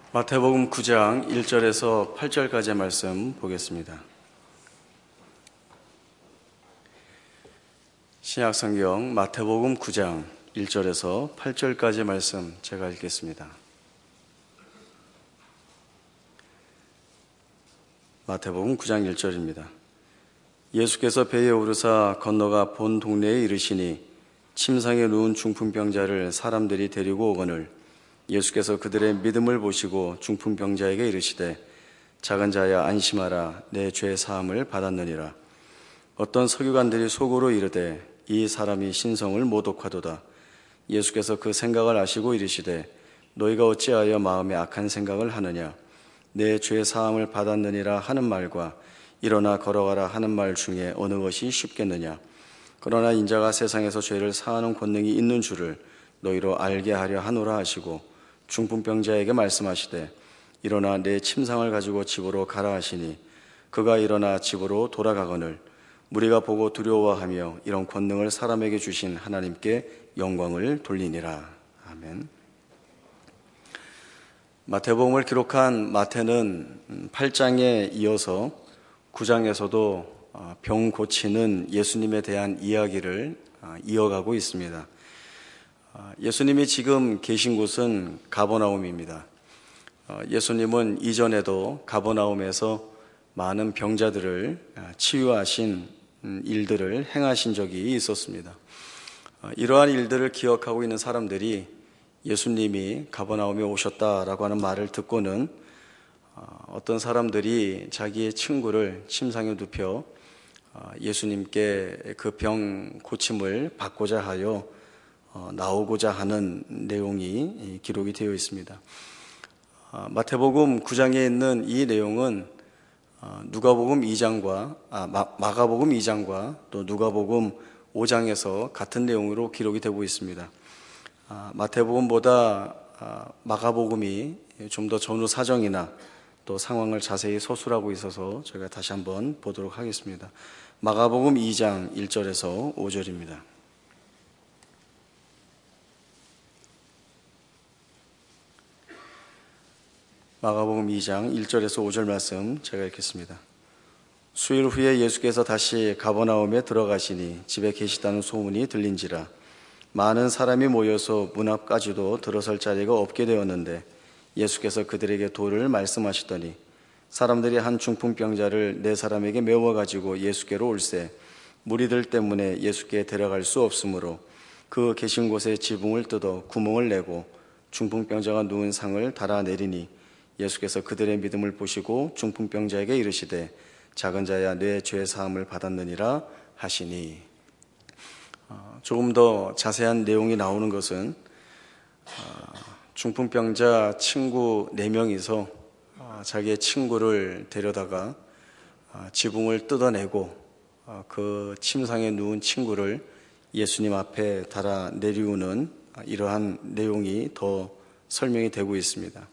마태복음 9장 1절에서 8절까지의 말씀 보겠습니다. 신약성경 마태복음 9장 1절에서 8절까지의 말씀 제가 읽겠습니다. 마태복음 9장 1절입니다. 예수께서 배에 오르사 건너가 본 동네에 이르시니 침상에 누운 중풍병자를 사람들이 데리고 오거늘 예수께서 그들의 믿음을 보시고 중풍병자에게 이르시되 작은 자야 안심하라 내 죄 사함을 받았느니라. 어떤 서기관들이 속으로 이르되 이 사람이 신성을 모독하도다. 예수께서 그 생각을 아시고 이르시되 너희가 어찌하여 마음에 악한 생각을 하느냐. 내 죄 사함을 받았느니라 하는 말과 일어나 걸어가라 하는 말 중에 어느 것이 쉽겠느냐. 그러나 인자가 세상에서 죄를 사하는 권능이 있는 줄을 너희로 알게 하려 하노라 하시고 중풍병자에게 말씀하시되 일어나 내 침상을 가지고 집으로 가라 하시니 그가 일어나 집으로 돌아가거늘 무리가 보고 두려워하며 이런 권능을 사람에게 주신 하나님께 영광을 돌리니라. 아멘. 마태복음을 기록한 마태는 8장에 이어서 9장에서도 병 고치는 예수님에 대한 이야기를 이어가고 있습니다. 예수님이 지금 계신 곳은 가버나움입니다. 예수님은 이전에도 가버나움에서 많은 병자들을 치유하신 일들을 행하신 적이 있었습니다. 이러한 일들을 기억하고 있는 사람들이 예수님이 가버나움에 오셨다라고 하는 말을 듣고는 어떤 사람들이 자기의 친구를 침상에 눕혀 예수님께 그 병 고침을 받고자 하여 나오고자 하는 내용이 기록이 되어 있습니다. 마태복음 9장에 있는 이 내용은 누가복음 2장과 마가복음 2장과 또 누가복음 5장에서 같은 내용으로 기록이 되고 있습니다. 마태복음보다 마가복음이 좀 더 전후 사정이나 또 상황을 자세히 서술하고 있어서 제가 다시 한번 보도록 하겠습니다. 마가복음 2장 1절에서 5절입니다. 마가복음 2장 1절에서 5절 말씀 제가 읽겠습니다. 수일 후에 예수께서 다시 가버나움에 들어가시니 집에 계시다는 소문이 들린지라 많은 사람이 모여서 문 앞까지도 들어설 자리가 없게 되었는데 예수께서 그들에게 도를 말씀하시더니 사람들이 한 중풍병자를 네 사람에게 메워가지고 예수께로 올세 무리들 때문에 예수께 데려갈 수 없으므로 그 계신 곳에 지붕을 뜯어 구멍을 내고 중풍병자가 누운 상을 달아내리니 예수께서 그들의 믿음을 보시고 중풍병자에게 이르시되 작은 자야 내 죄 사함을 받았느니라 하시니. 조금 더 자세한 내용이 나오는 것은 중풍병자 친구 4명이서 자기의 친구를 데려다가 지붕을 뜯어내고 그 침상에 누운 친구를 예수님 앞에 달아 내리우는 이러한 내용이 더 설명이 되고 있습니다.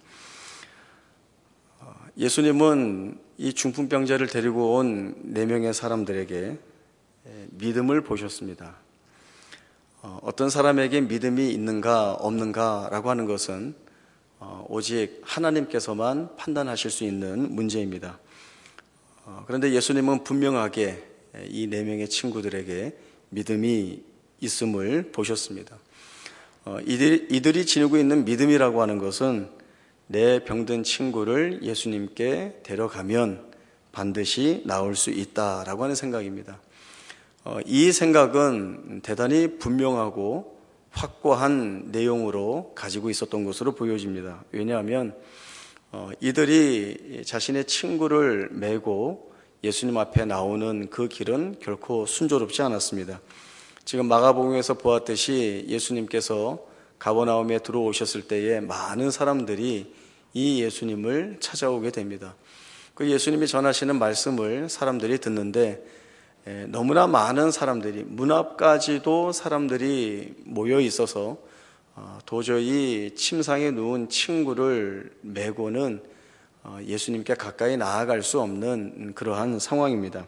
예수님은 이 중풍병자를 데리고 온 4명의 사람들에게 믿음을 보셨습니다. 어떤 사람에게 믿음이 있는가 없는가라고 하는 것은 오직 하나님께서만 판단하실 수 있는 문제입니다. 그런데 예수님은 분명하게 이 4명의 친구들에게 믿음이 있음을 보셨습니다. 이들이 지니고 있는 믿음이라고 하는 것은 내 병든 친구를 예수님께 데려가면 반드시 나올 수 있다라고 하는 생각입니다. 이 생각은 대단히 분명하고 확고한 내용으로 가지고 있었던 것으로 보여집니다. 왜냐하면 이들이 자신의 친구를 메고 예수님 앞에 나오는 그 길은 결코 순조롭지 않았습니다. 지금 마가복음에서 보았듯이 예수님께서 가버나움에 들어오셨을 때에 많은 사람들이 이 예수님을 찾아오게 됩니다. 그 예수님이 전하시는 말씀을 사람들이 듣는데 너무나 많은 사람들이 문 앞까지도 사람들이 모여 있어서 도저히 침상에 누운 친구를 메고는 예수님께 가까이 나아갈 수 없는 그러한 상황입니다.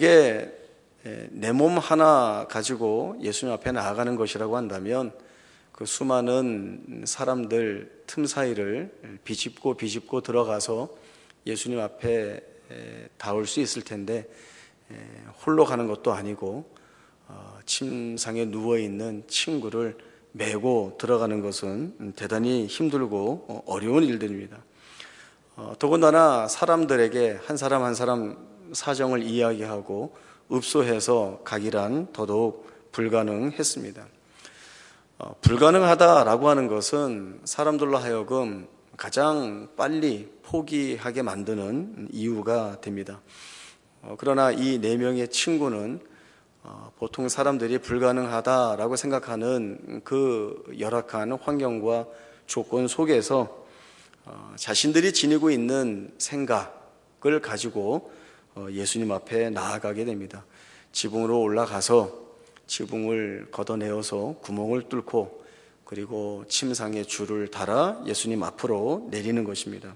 만약에 내 몸 하나 가지고 예수님 앞에 나아가는 것이라고 한다면 그 수많은 사람들 틈 사이를 비집고 들어가서 예수님 앞에 닿을 수 있을 텐데 홀로 가는 것도 아니고 침상에 누워있는 친구를 메고 들어가는 것은 대단히 힘들고 어려운 일들입니다. 더군다나 사람들에게 한 사람 한 사람 사정을 이야기하고 읍소해서 가기란 더더욱 불가능했습니다. 불가능하다라고 하는 것은 사람들로 하여금 가장 빨리 포기하게 만드는 이유가 됩니다. 그러나 이 4명의 친구는 보통 사람들이 불가능하다라고 생각하는 그 열악한 환경과 조건 속에서 자신들이 지니고 있는 생각을 가지고 예수님 앞에 나아가게 됩니다. 지붕으로 올라가서 지붕을 걷어내어서 구멍을 뚫고 그리고 침상에 줄을 달아 예수님 앞으로 내리는 것입니다.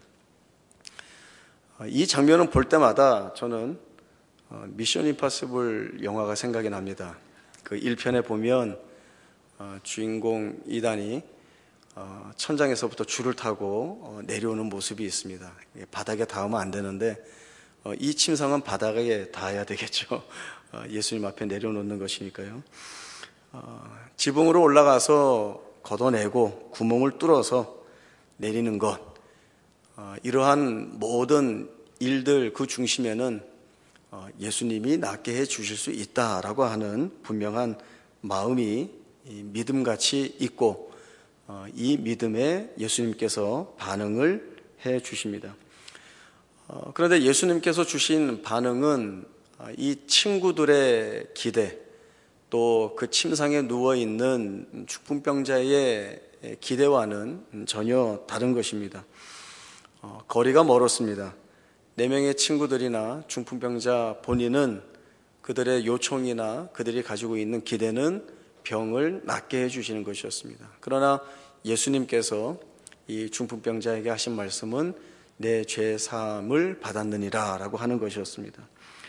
이 장면을 볼 때마다 저는 미션 임파서블 영화가 생각이 납니다. 그 1편에 보면 주인공 이단이 천장에서부터 줄을 타고 내려오는 모습이 있습니다. 바닥에 닿으면 안 되는데 이 침상은 바닥에 닿아야 되겠죠. 예수님 앞에 내려놓는 것이니까요. 지붕으로 올라가서 걷어내고 구멍을 뚫어서 내리는 것, 이러한 모든 일들 그 중심에는 예수님이 낫게 해 주실 수 있다라고 하는 분명한 마음이 믿음같이 있고 이 믿음에 예수님께서 반응을 해 주십니다. 그런데 예수님께서 주신 반응은 이 친구들의 기대, 또 그 침상에 누워있는 중풍병자의 기대와는 전혀 다른 것입니다. 거리가 멀었습니다. 4명의 친구들이나 중풍병자 본인은 그들의 요청이나 그들이 가지고 있는 기대는 병을 낫게 해주시는 것이었습니다. 그러나 예수님께서 이 중풍병자에게 하신 말씀은 내 죄 사함을 받았느니라 라고 하는 것이었습니다.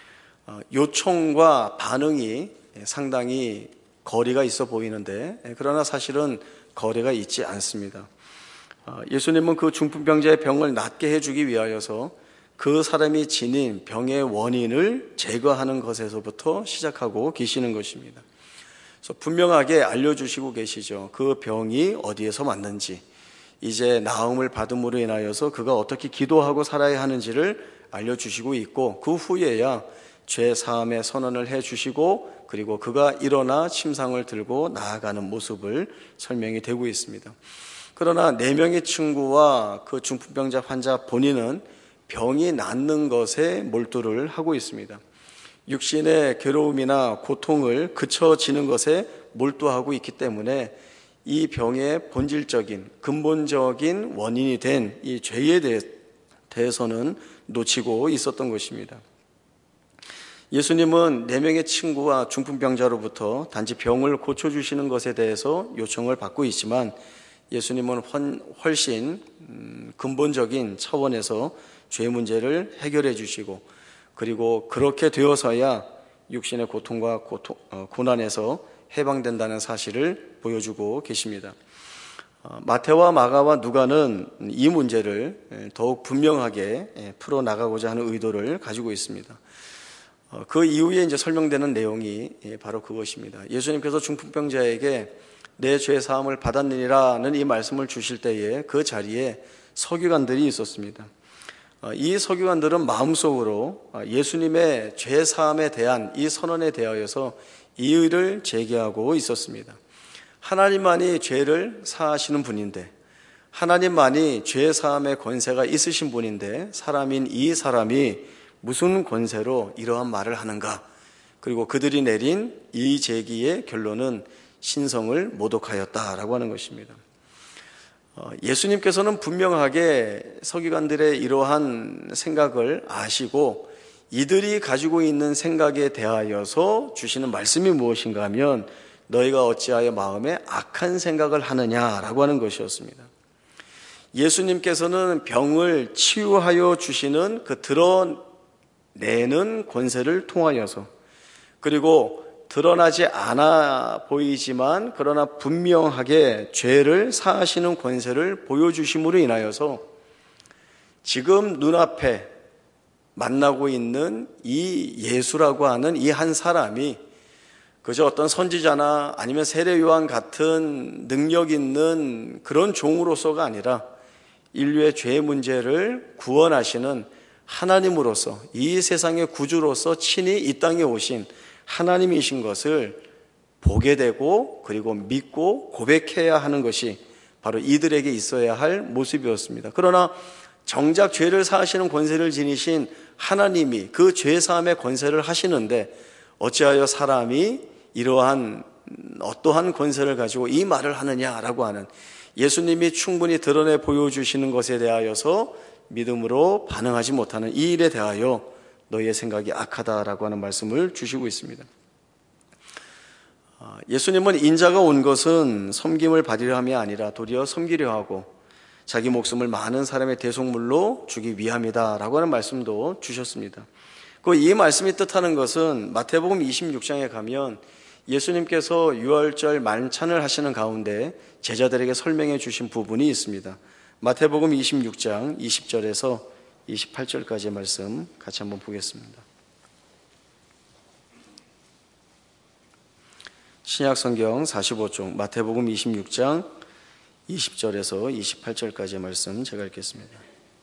요청과 반응이 상당히 거리가 있어 보이는데 그러나 사실은 거리가 있지 않습니다. 예수님은 그 중풍병자의 병을 낫게 해주기 위하여서 그 사람이 지닌 병의 원인을 제거하는 것에서부터 시작하고 계시는 것입니다. 그래서 분명하게 알려주시고 계시죠. 그 병이 어디에서 왔는지, 이제 나음을 받음으로 인하여서 그가 어떻게 기도하고 살아야 하는지를 알려주시고 있고 그 후에야 죄 사함의 선언을 해주시고 그리고 그가 일어나 침상을 들고 나아가는 모습을 설명이 되고 있습니다. 그러나 4명의 친구와 그 중풍병자 환자 본인은 병이 낫는 것에 몰두를 하고 있습니다. 육신의 괴로움이나 고통을 그쳐지는 것에 몰두하고 있기 때문에 이 병의 본질적인 근본적인 원인이 된 이 죄에 대해서는 놓치고 있었던 것입니다. 예수님은 4명의 친구와 중풍병자로부터 단지 병을 고쳐주시는 것에 대해서 요청을 받고 있지만 예수님은 훨씬 근본적인 차원에서 죄 문제를 해결해 주시고 그리고 그렇게 되어서야 육신의 고통과 고난에서 해방된다는 사실을 보여주고 계십니다. 마태와 마가와 누가는 이 문제를 더욱 분명하게 풀어나가고자 하는 의도를 가지고 있습니다. 그 이후에 이제 설명되는 내용이 바로 그것입니다. 예수님께서 중풍병자에게 내 죄 사함을 받았느니라는 이 말씀을 주실 때에 그 자리에 서기관들이 있었습니다. 이 서기관들은 마음속으로 예수님의 죄 사함에 대한 이 선언에 대하여서 이의를 제기하고 있었습니다. 하나님만이 죄를 사하시는 분인데, 하나님만이 죄 사함의 권세가 있으신 분인데 사람인 이 사람이 무슨 권세로 이러한 말을 하는가? 그리고 그들이 내린 이 제기의 결론은 신성을 모독하였다라고 하는 것입니다. 예수님께서는 분명하게 서기관들의 이러한 생각을 아시고 이들이 가지고 있는 생각에 대하여서 주시는 말씀이 무엇인가 하면 너희가 어찌하여 마음에 악한 생각을 하느냐라고 하는 것이었습니다. 예수님께서는 병을 치유하여 주시는 그 드러내는 권세를 통하여서 그리고 드러나지 않아 보이지만 그러나 분명하게 죄를 사하시는 권세를 보여주심으로 인하여서 지금 눈앞에 만나고 있는 이 예수라고 하는 이 한 사람이 그저 어떤 선지자나 아니면 세례요한 같은 능력 있는 그런 종으로서가 아니라 인류의 죄 문제를 구원하시는 하나님으로서, 이 세상의 구주로서 친히 이 땅에 오신 하나님이신 것을 보게 되고 그리고 믿고 고백해야 하는 것이 바로 이들에게 있어야 할 모습이었습니다. 그러나 정작 죄를 사하시는 권세를 지니신 하나님이 그 죄사함의 권세를 하시는데 어찌하여 사람이 이러한 어떠한 권세를 가지고 이 말을 하느냐라고 하는, 예수님이 충분히 드러내 보여주시는 것에 대하여서 믿음으로 반응하지 못하는 이 일에 대하여 너희의 생각이 악하다라고 하는 말씀을 주시고 있습니다. 예수님은 인자가 온 것은 섬김을 받으려 함이 아니라 도리어 섬기려 하고 자기 목숨을 많은 사람의 대속물로 주기 위함이다라고 하는 말씀도 주셨습니다. 이 말씀이 뜻하는 것은 마태복음 26장에 가면 예수님께서 유월절 만찬을 하시는 가운데 제자들에게 설명해 주신 부분이 있습니다. 마태복음 26장 20절에서 28절까지의 말씀 같이 한번 보겠습니다. 신약성경 45쪽 마태복음 26장 20절에서 28절까지의 말씀 제가 읽겠습니다.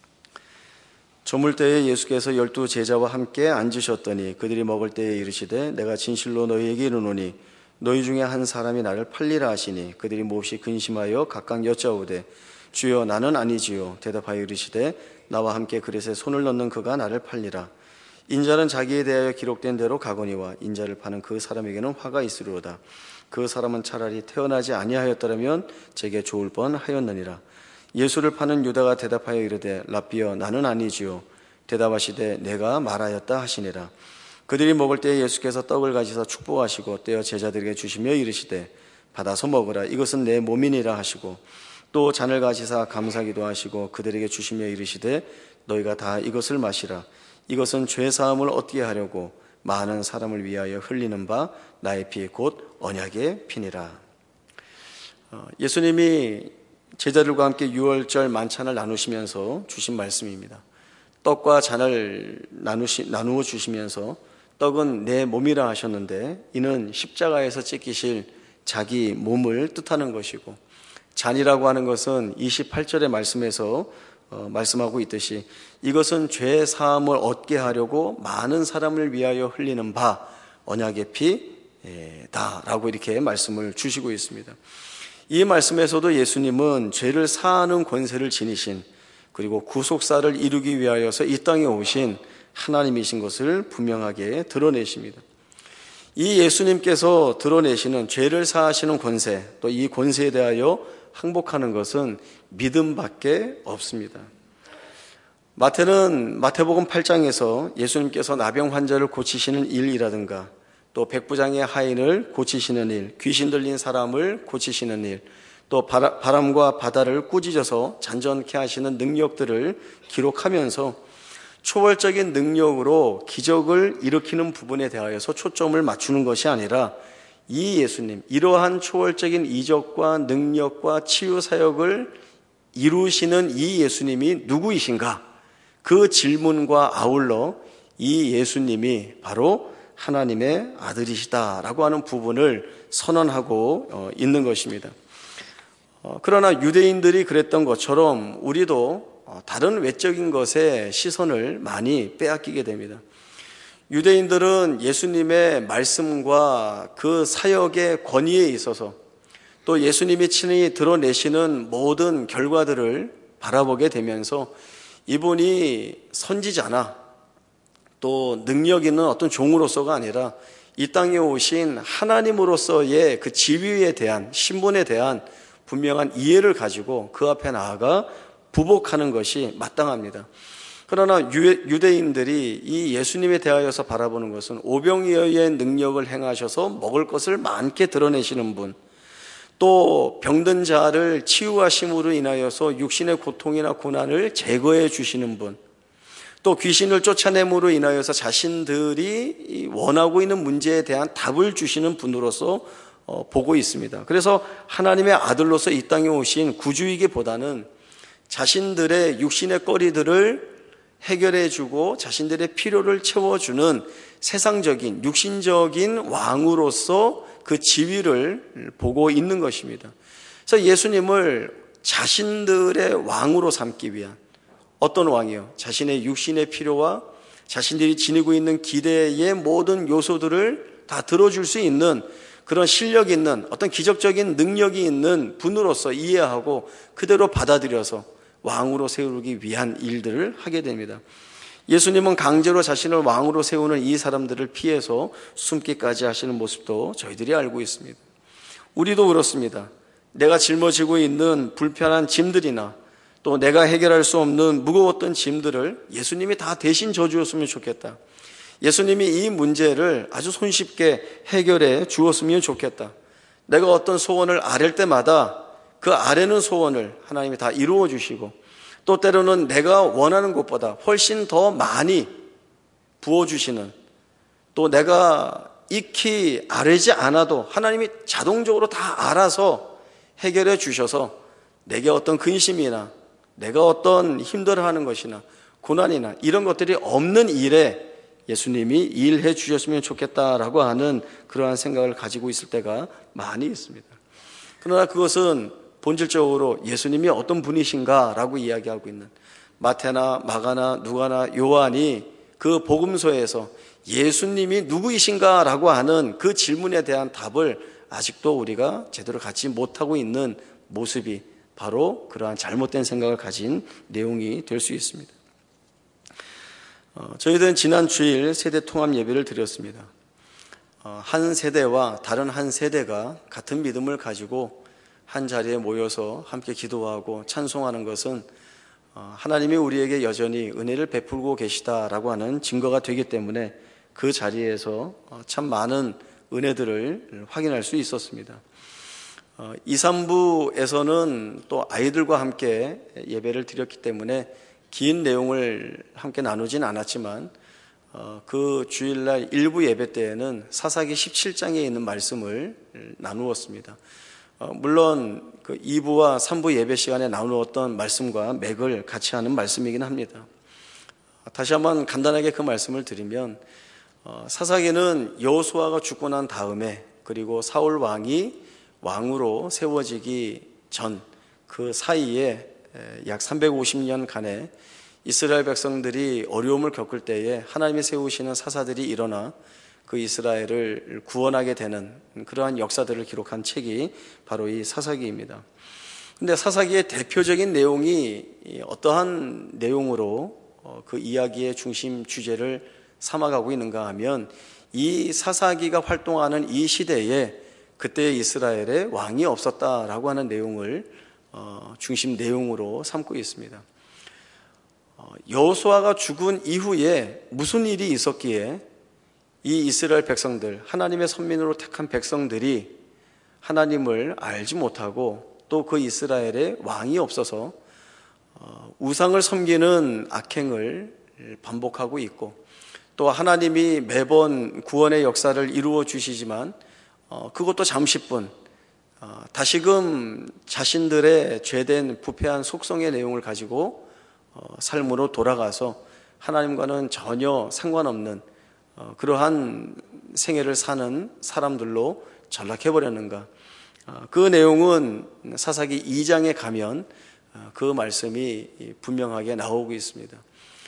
저물 때에 예수께서 12 제자와 함께 앉으셨더니 그들이 먹을 때에 이르시되 내가 진실로 너희에게 이르노니 너희 중에 한 사람이 나를 팔리라 하시니 그들이 몹시 근심하여 각각 여짜오되 주여 나는 아니지요. 대답하여 이르시되 나와 함께 그릇에 손을 넣는 그가 나를 팔리라. 인자는 자기에 대하여 기록된 대로 가거니와 인자를 파는 그 사람에게는 화가 있으리로다. 그 사람은 차라리 태어나지 아니하였더라면 제게 좋을 뻔하였느니라. 예수를 파는 유다가 대답하여 이르되 랍비여 나는 아니지요. 대답하시되 내가 말하였다 하시니라. 그들이 먹을 때에 예수께서 떡을 가지사 축복하시고 떼어 제자들에게 주시며 이르시되 받아서 먹으라. 이것은 내 몸이니라 하시고 또 잔을 가지사 감사기도 하시고 그들에게 주시며 이르시되 너희가 다 이것을 마시라. 이것은 죄사함을 얻게 하려고 많은 사람을 위하여 흘리는 바 나의 피 곧 언약의 피니라. 예수님이 제자들과 함께 유월절 만찬을 나누시면서 주신 말씀입니다. 떡과 잔을 나누어 주시면서 떡은 내 몸이라 하셨는데 이는 십자가에서 찢기실 자기 몸을 뜻하는 것이고, 잔이라고 하는 것은 28절의 말씀에서 말씀하고 있듯이 이것은 죄 사함을 얻게 하려고 많은 사람을 위하여 흘리는 바 언약의 피다라고 이렇게 말씀을 주시고 있습니다. 이 말씀에서도 예수님은 죄를 사하는 권세를 지니신, 그리고 구속사를 이루기 위하여서 이 땅에 오신 하나님이신 것을 분명하게 드러내십니다. 이 예수님께서 드러내시는 죄를 사하시는 권세, 또 이 권세에 대하여 항복하는 것은 믿음밖에 없습니다. 마태복음 8장에서 예수님께서 나병 환자를 고치시는 일이라든가 또 백부장의 하인을 고치시는 일, 귀신 들린 사람을 고치시는 일, 또 바람과 바다를 꾸짖어서 잔전케 하시는 능력들을 기록하면서 초월적인 능력으로 기적을 일으키는 부분에 대하여서 초점을 맞추는 것이 아니라 이 예수님, 이러한 초월적인 이적과 능력과 치유 사역을 이루시는 이 예수님이 누구이신가? 그 질문과 아울러 이 예수님이 바로 하나님의 아들이시다라고 하는 부분을 선언하고 있는 것입니다. 그러나 유대인들이 그랬던 것처럼 우리도 다른 외적인 것에 시선을 많이 빼앗기게 됩니다. 유대인들은 예수님의 말씀과 그 사역의 권위에 있어서 또 예수님이 친히 드러내시는 모든 결과들을 바라보게 되면서 이분이 선지자나 또 능력 있는 어떤 종으로서가 아니라 이 땅에 오신 하나님으로서의 그 지위에 대한, 신분에 대한 분명한 이해를 가지고 그 앞에 나아가 부복하는 것이 마땅합니다. 그러나 유대인들이 이 예수님에 대하여서 바라보는 것은 오병이어의 능력을 행하셔서 먹을 것을 많게 드러내시는 분, 또 병든 자를 치유하심으로 인하여서 육신의 고통이나 고난을 제거해 주시는 분, 또 귀신을 쫓아냄으로 인하여서 자신들이 원하고 있는 문제에 대한 답을 주시는 분으로서 보고 있습니다. 그래서 하나님의 아들로서 이 땅에 오신 구주이기보다는 자신들의 육신의 거리들을 해결해주고 자신들의 필요를 채워주는 세상적인 육신적인 왕으로서 그 지위를 보고 있는 것입니다. 그래서 예수님을 자신들의 왕으로 삼기 위한, 어떤 왕이요? 자신의 육신의 필요와 자신들이 지니고 있는 기대의 모든 요소들을 다 들어줄 수 있는 그런 실력 있는 어떤 기적적인 능력이 있는 분으로서 이해하고 그대로 받아들여서 왕으로 세우기 위한 일들을 하게 됩니다. 예수님은 강제로 자신을 왕으로 세우는 이 사람들을 피해서 숨기까지 하시는 모습도 저희들이 알고 있습니다. 우리도 그렇습니다. 내가 짊어지고 있는 불편한 짐들이나 또 내가 해결할 수 없는 무거웠던 짐들을 예수님이 다 대신 져주었으면 좋겠다. 예수님이 이 문제를 아주 손쉽게 해결해 주었으면 좋겠다. 내가 어떤 소원을 아랠 때마다 그 아뢰는 소원을 하나님이 다 이루어 주시고, 또 때로는 내가 원하는 것보다 훨씬 더 많이 부어주시는, 또 내가 익히 아뢰지 않아도 하나님이 자동적으로 다 알아서 해결해 주셔서 내게 어떤 근심이나 내가 어떤 힘들어하는 것이나 고난이나 이런 것들이 없는 일에 예수님이 일해 주셨으면 좋겠다라고 하는 그러한 생각을 가지고 있을 때가 많이 있습니다. 그러나 그것은 본질적으로 예수님이 어떤 분이신가라고 이야기하고 있는, 마태나 마가나 누가나 요한이 그 복음서에서 예수님이 누구이신가라고 하는 그 질문에 대한 답을 아직도 우리가 제대로 갖지 못하고 있는 모습이 바로 그러한 잘못된 생각을 가진 내용이 될 수 있습니다. 저희들은 지난 주일 세대 통합 예배를 드렸습니다. 한 세대와 다른 한 세대가 같은 믿음을 가지고 한 자리에 모여서 함께 기도하고 찬송하는 것은 하나님이 우리에게 여전히 은혜를 베풀고 계시다라고 하는 증거가 되기 때문에 그 자리에서 참 많은 은혜들을 확인할 수 있었습니다. 2, 3부에서는 또 아이들과 함께 예배를 드렸기 때문에 긴 내용을 함께 나누진 않았지만 그 주일날 1부 예배 때에는 사사기 17장에 있는 말씀을 나누었습니다. 물론 그 2부와 3부 예배 시간에 나누었던 말씀과 맥을 같이 하는 말씀이긴 합니다. 다시 한번 간단하게 그 말씀을 드리면, 사사기는 여호수아가 죽고 난 다음에, 그리고 사울 왕이 왕으로 세워지기 전 그 사이에 약 350년간의 이스라엘 백성들이 어려움을 겪을 때에 하나님이 세우시는 사사들이 일어나 그 이스라엘을 구원하게 되는 그러한 역사들을 기록한 책이 바로 이 사사기입니다. 그런데 사사기의 대표적인 내용이 어떠한 내용으로 그 이야기의 중심 주제를 삼아가고 있는가 하면, 이 사사기가 활동하는 이 시대에 그때의 이스라엘에 왕이 없었다라고 하는 내용을 중심 내용으로 삼고 있습니다. 여호수아가 죽은 이후에 무슨 일이 있었기에 이 이스라엘 백성들, 하나님의 선민으로 택한 백성들이 하나님을 알지 못하고 또 그 이스라엘에 왕이 없어서 우상을 섬기는 악행을 반복하고 있고, 또 하나님이 매번 구원의 역사를 이루어 주시지만 그것도 잠시뿐, 다시금 자신들의 죄된 부패한 속성의 내용을 가지고 삶으로 돌아가서 하나님과는 전혀 상관없는 그러한 생애를 사는 사람들로 전락해버렸는가. 그 내용은 사사기 2장에 가면 그 말씀이 분명하게 나오고 있습니다.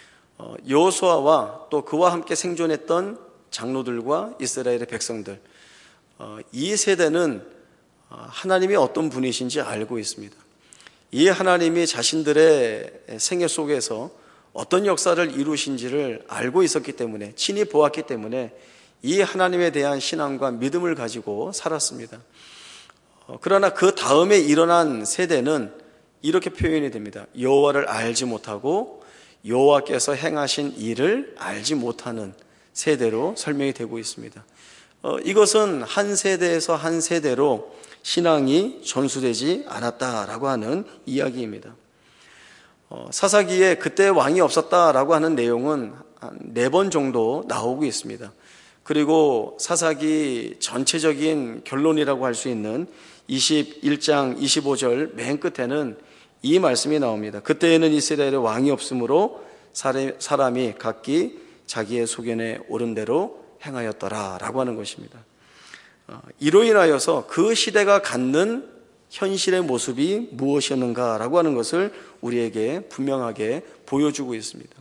여호수아와 또 그와 함께 생존했던 장로들과 이스라엘의 백성들, 이 세대는 하나님이 어떤 분이신지 알고 있습니다. 이 하나님이 자신들의 생애 속에서 어떤 역사를 이루신지를 알고 있었기 때문에, 친히 보았기 때문에 이 하나님에 대한 신앙과 믿음을 가지고 살았습니다. 그러나 그 다음에 일어난 세대는 이렇게 표현이 됩니다. 여호와를 알지 못하고 여호와께서 행하신 일을 알지 못하는 세대로 설명이 되고 있습니다. 이것은 한 세대에서 한 세대로 신앙이 전수되지 않았다라고 하는 이야기입니다. 사사기에 그때 왕이 없었다라고 하는 내용은 한 4번 정도 나오고 있습니다. 그리고 사사기 전체적인 결론이라고 할 수 있는 21장 25절 맨 끝에는 이 말씀이 나옵니다. 그때에는 이스라엘에 왕이 없으므로 사람이 각기 자기의 소견에 옳은 대로 행하였더라 라고 하는 것입니다. 이로 인하여서 그 시대가 갖는 현실의 모습이 무엇이었는가라고 하는 것을 우리에게 분명하게 보여주고 있습니다.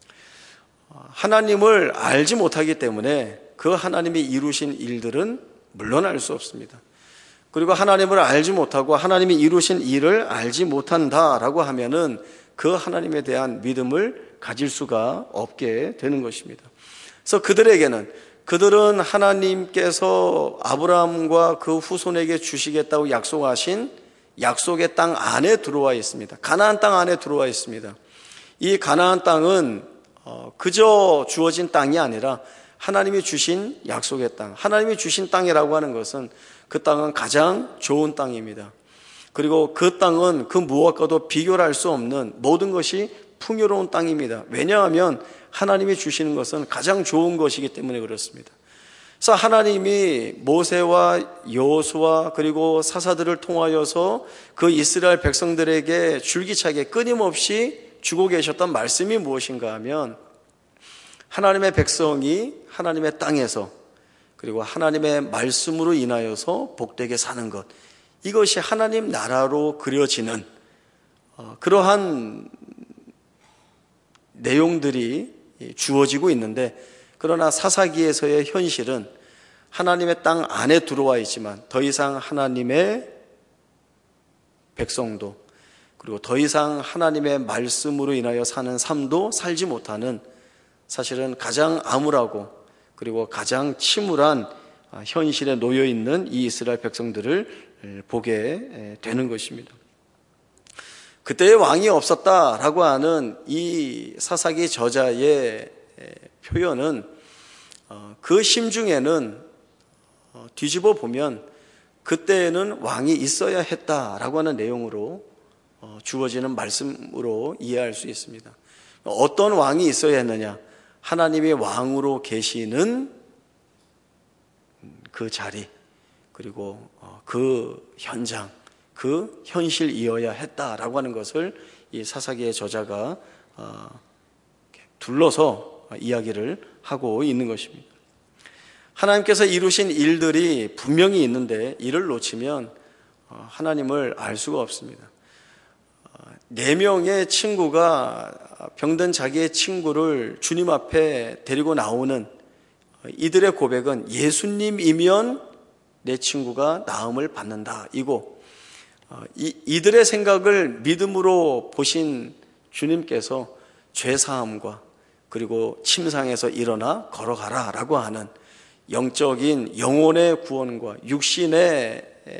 하나님을 알지 못하기 때문에 그 하나님이 이루신 일들은 물론 알 수 없습니다. 그리고 하나님을 알지 못하고 하나님이 이루신 일을 알지 못한다라고 하면은 그 하나님에 대한 믿음을 가질 수가 없게 되는 것입니다. 그래서 그들은 하나님께서 아브라함과 그 후손에게 주시겠다고 약속하신 약속의 땅 안에 들어와 있습니다. 가나안 땅 안에 들어와 있습니다. 이 가나안 땅은 그저 주어진 땅이 아니라 하나님이 주신 약속의 땅, 하나님이 주신 땅이라고 하는 것은 그 땅은 가장 좋은 땅입니다. 그리고 그 땅은 그 무엇과도 비교를 할 수 없는 모든 것이 풍요로운 땅입니다. 왜냐하면 하나님이 주시는 것은 가장 좋은 것이기 때문에 그렇습니다. 그래서 하나님이 모세와 여호수아 그리고 사사들을 통하여서 그 이스라엘 백성들에게 줄기차게 끊임없이 주고 계셨던 말씀이 무엇인가 하면 하나님의 백성이 하나님의 땅에서 그리고 하나님의 말씀으로 인하여서 복되게 사는 것, 이것이 하나님 나라로 그려지는 그러한 내용들이 주어지고 있는데, 그러나 사사기에서의 현실은 하나님의 땅 안에 들어와 있지만 더 이상 하나님의 백성도 그리고 더 이상 하나님의 말씀으로 인하여 사는 삶도 살지 못하는, 사실은 가장 암울하고 그리고 가장 침울한 현실에 놓여 있는 이 이스라엘 백성들을 보게 되는 것입니다. 그때의 왕이 없었다라고 하는 이 사사기 저자의 표현은 그 심중에는 뒤집어 보면 그때에는 왕이 있어야 했다라고 하는 내용으로 주어지는 말씀으로 이해할 수 있습니다. 어떤 왕이 있어야 했느냐? 하나님이 왕으로 계시는 그 자리, 그리고 그 현장, 그 현실이어야 했다라고 하는 것을 이 사사기의 저자가 둘러서 이야기를 하고 있는 것입니다. 하나님께서 이루신 일들이 분명히 있는데 이를 놓치면 하나님을 알 수가 없습니다. 4명의 친구가 병든 자기의 친구를 주님 앞에 데리고 나오는 이들의 고백은 예수님이면 내 친구가 나음을 받는다 이고, 이들의 생각을 믿음으로 보신 주님께서 죄사함과 그리고 침상에서 일어나 걸어가라 라고 하는 영적인 영혼의 구원과 육신의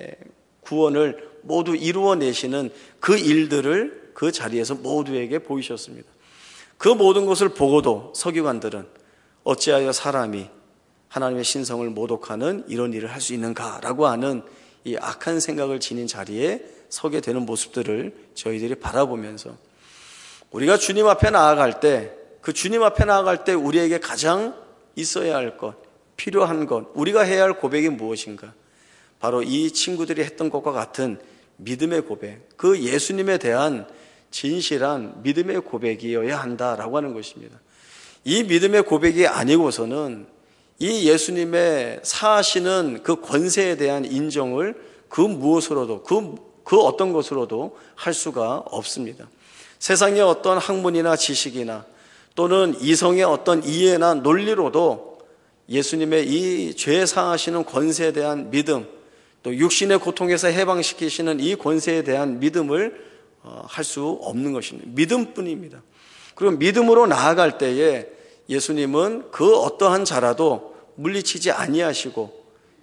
구원을 모두 이루어내시는 그 일들을 그 자리에서 모두에게 보이셨습니다. 그 모든 것을 보고도 서기관들은 어찌하여 사람이 하나님의 신성을 모독하는 이런 일을 할 수 있는가라고 하는 이 악한 생각을 지닌 자리에 서게 되는 모습들을 저희들이 바라보면서 우리가 주님 앞에 나아갈 때, 그 주님 앞에 나아갈 때 우리에게 가장 있어야 할 것, 필요한 것, 우리가 해야 할 고백이 무엇인가? 바로 이 친구들이 했던 것과 같은 믿음의 고백, 그 예수님에 대한 진실한 믿음의 고백이어야 한다라고 하는 것입니다. 이 믿음의 고백이 아니고서는 이 예수님의 사하시는 그 권세에 대한 인정을 그 무엇으로도, 그 어떤 것으로도 할 수가 없습니다. 세상의 어떤 학문이나 지식이나 또는 이성의 어떤 이해나 논리로도 예수님의 이 죄 사하시는 권세에 대한 믿음, 또 육신의 고통에서 해방시키시는 이 권세에 대한 믿음을 할 수 없는 것입니다. 믿음뿐입니다. 그리고 믿음으로 나아갈 때에 예수님은 그 어떠한 자라도 물리치지 아니하시고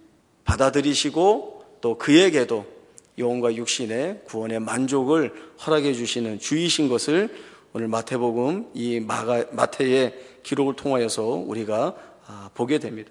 받아들이시고 또 그에게도 영혼과 육신의 구원의 만족을 허락해 주시는 주이신 것을 오늘 마태복음 이 마태의 기록을 통하여서 우리가 보게 됩니다.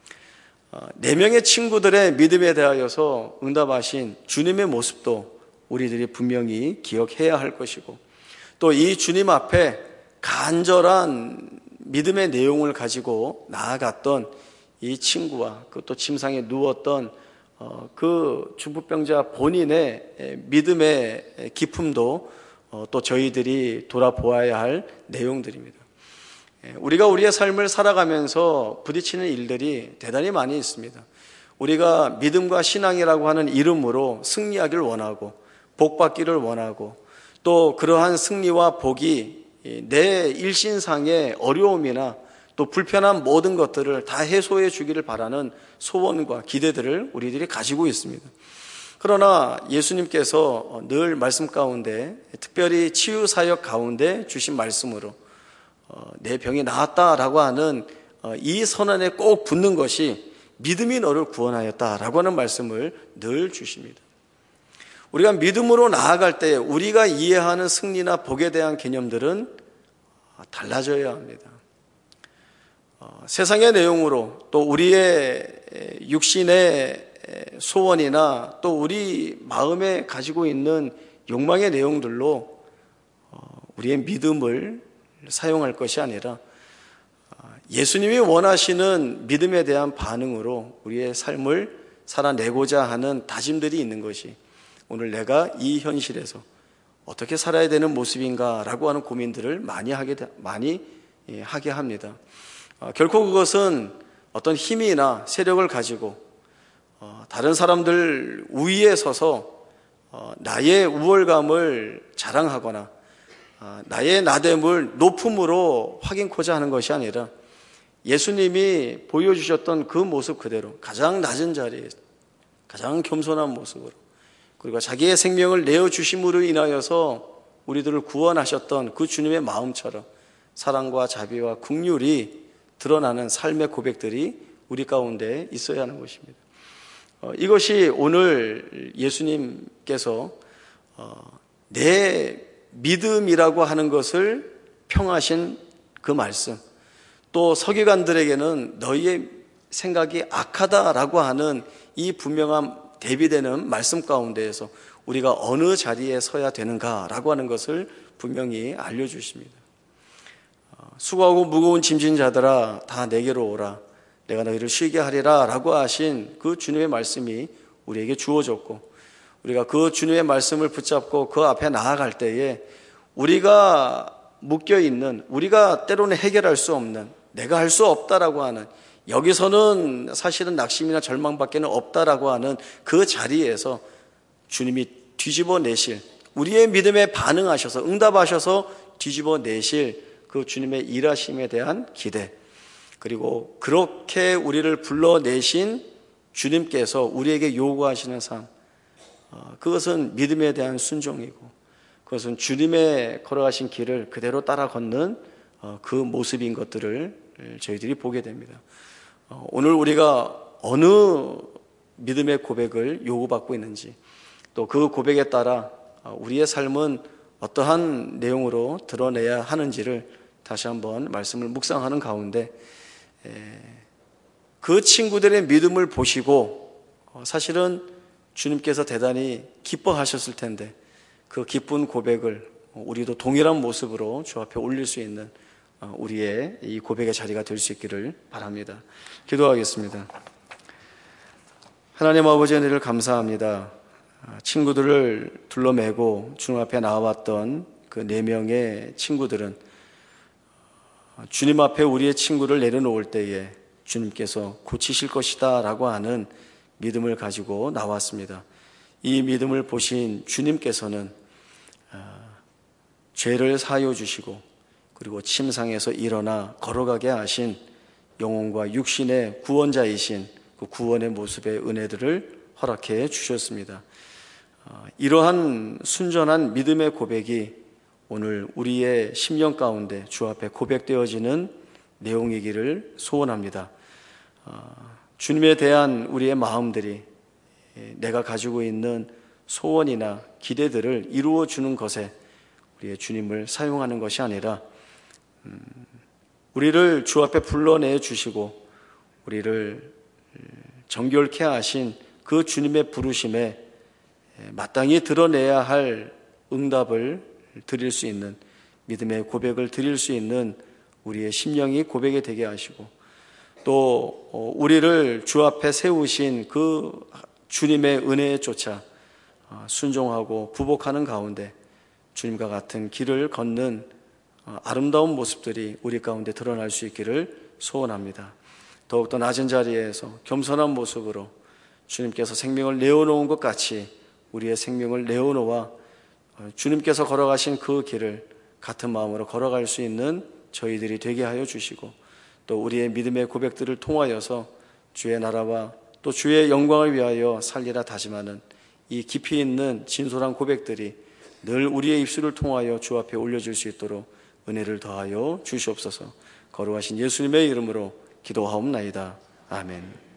4명의 친구들의 믿음에 대하여서 응답하신 주님의 모습도 우리들이 분명히 기억해야 할 것이고, 또 이 주님 앞에 간절한 믿음의 내용을 가지고 나아갔던 이 친구와 그 또 침상에 누웠던 그 중풍병자 본인의 믿음의 깊음도 또 저희들이 돌아보아야 할 내용들입니다. 우리가 우리의 삶을 살아가면서 부딪히는 일들이 대단히 많이 있습니다. 우리가 믿음과 신앙이라고 하는 이름으로 승리하기를 원하고 복받기를 원하고 또 그러한 승리와 복이 내 일신상의 어려움이나 또 불편한 모든 것들을 다 해소해 주기를 바라는 소원과 기대들을 우리들이 가지고 있습니다. 그러나 예수님께서 늘 말씀 가운데 특별히 치유사역 가운데 주신 말씀으로 내 병이 나았다라고 하는 이 선언에 꼭 붙는 것이 믿음이 너를 구원하였다라고 하는 말씀을 늘 주십니다. 우리가 믿음으로 나아갈 때 우리가 이해하는 승리나 복에 대한 개념들은 달라져야 합니다. 세상의 내용으로 또 우리의 육신의 소원이나 또 우리 마음에 가지고 있는 욕망의 내용들로 우리의 믿음을 사용할 것이 아니라 예수님이 원하시는 믿음에 대한 반응으로 우리의 삶을 살아내고자 하는 다짐들이 있는 것이 오늘 내가 이 현실에서 어떻게 살아야 되는 모습인가라고 하는 고민들을 많이 하게 합니다. 결코 그것은 어떤 힘이나 세력을 가지고 다른 사람들 우위에 서서 나의 우월감을 자랑하거나 나의 나됨을 높음으로 확인코자 하는 것이 아니라 예수님이 보여주셨던 그 모습 그대로 가장 낮은 자리에 가장 겸손한 모습으로 그리고 자기의 생명을 내어주심으로 인하여서 우리들을 구원하셨던 그 주님의 마음처럼 사랑과 자비와 긍휼이 드러나는 삶의 고백들이 우리 가운데 있어야 하는 것입니다. 이것이 오늘 예수님께서 내 믿음이라고 하는 것을 평하신 그 말씀, 또 서기관들에게는 너희의 생각이 악하다라고 하는 이 분명한 대비되는 말씀 가운데에서 우리가 어느 자리에 서야 되는가라고 하는 것을 분명히 알려주십니다. 수고하고 무거운 짐진 자들아 다 내게로 오라 내가 너희를 쉬게 하리라 라고 하신 그 주님의 말씀이 우리에게 주어졌고 우리가 그 주님의 말씀을 붙잡고 그 앞에 나아갈 때에 우리가 묶여있는 우리가 때로는 해결할 수 없는 내가 할 수 없다라고 하는 여기서는 사실은 낙심이나 절망밖에는 없다라고 하는 그 자리에서 주님이 뒤집어내실 우리의 믿음에 반응하셔서 응답하셔서 뒤집어내실 그 주님의 일하심에 대한 기대 그리고 그렇게 우리를 불러내신 주님께서 우리에게 요구하시는 삶 그것은 믿음에 대한 순종이고 그것은 주님의 걸어가신 길을 그대로 따라 걷는 그 모습인 것들을 저희들이 보게 됩니다. 오늘 우리가 어느 믿음의 고백을 요구받고 있는지 또 그 고백에 따라 우리의 삶은 어떠한 내용으로 드러내야 하는지를 다시 한번 말씀을 묵상하는 가운데 그 친구들의 믿음을 보시고 사실은 주님께서 대단히 기뻐하셨을 텐데 그 기쁜 고백을 우리도 동일한 모습으로 주 앞에 올릴 수 있는 우리의 이 고백의 자리가 될 수 있기를 바랍니다. 기도하겠습니다. 하나님 아버지 은혜를 감사합니다. 친구들을 둘러매고 주님 앞에 나와왔던 그 4명의 친구들은 주님 앞에 우리의 친구를 내려놓을 때에 주님께서 고치실 것이다 라고 하는 믿음을 가지고 나왔습니다. 이 믿음을 보신 주님께서는 죄를 사하여 주시고 그리고 침상에서 일어나 걸어가게 하신 영혼과 육신의 구원자이신 그 구원의 모습의 은혜들을 허락해 주셨습니다. 이러한 순전한 믿음의 고백이 오늘 우리의 심령 가운데 주 앞에 고백되어지는 내용이기를 소원합니다. 주님에 대한 우리의 마음들이 내가 가지고 있는 소원이나 기대들을 이루어 주는 것에 우리의 주님을 사용하는 것이 아니라 우리를 주 앞에 불러내 주시고 우리를 정결케 하신 그 주님의 부르심에 마땅히 드러내야 할 응답을 드릴 수 있는 믿음의 고백을 드릴 수 있는 우리의 심령이 고백이 되게 하시고, 또 우리를 주 앞에 세우신 그 주님의 은혜에 쫓아 순종하고 부복하는 가운데 주님과 같은 길을 걷는 아름다운 모습들이 우리 가운데 드러날 수 있기를 소원합니다. 더욱더 낮은 자리에서 겸손한 모습으로 주님께서 생명을 내어놓은 것 같이 우리의 생명을 내어놓아 주님께서 걸어가신 그 길을 같은 마음으로 걸어갈 수 있는 저희들이 되게 하여 주시고, 또 우리의 믿음의 고백들을 통하여서 주의 나라와 또 주의 영광을 위하여 살리라 다짐하는 이 깊이 있는 진솔한 고백들이 늘 우리의 입술을 통하여 주 앞에 올려질 수 있도록 은혜를 더하여 주시옵소서. 거룩하신 예수님의 이름으로 기도하옵나이다. 아멘.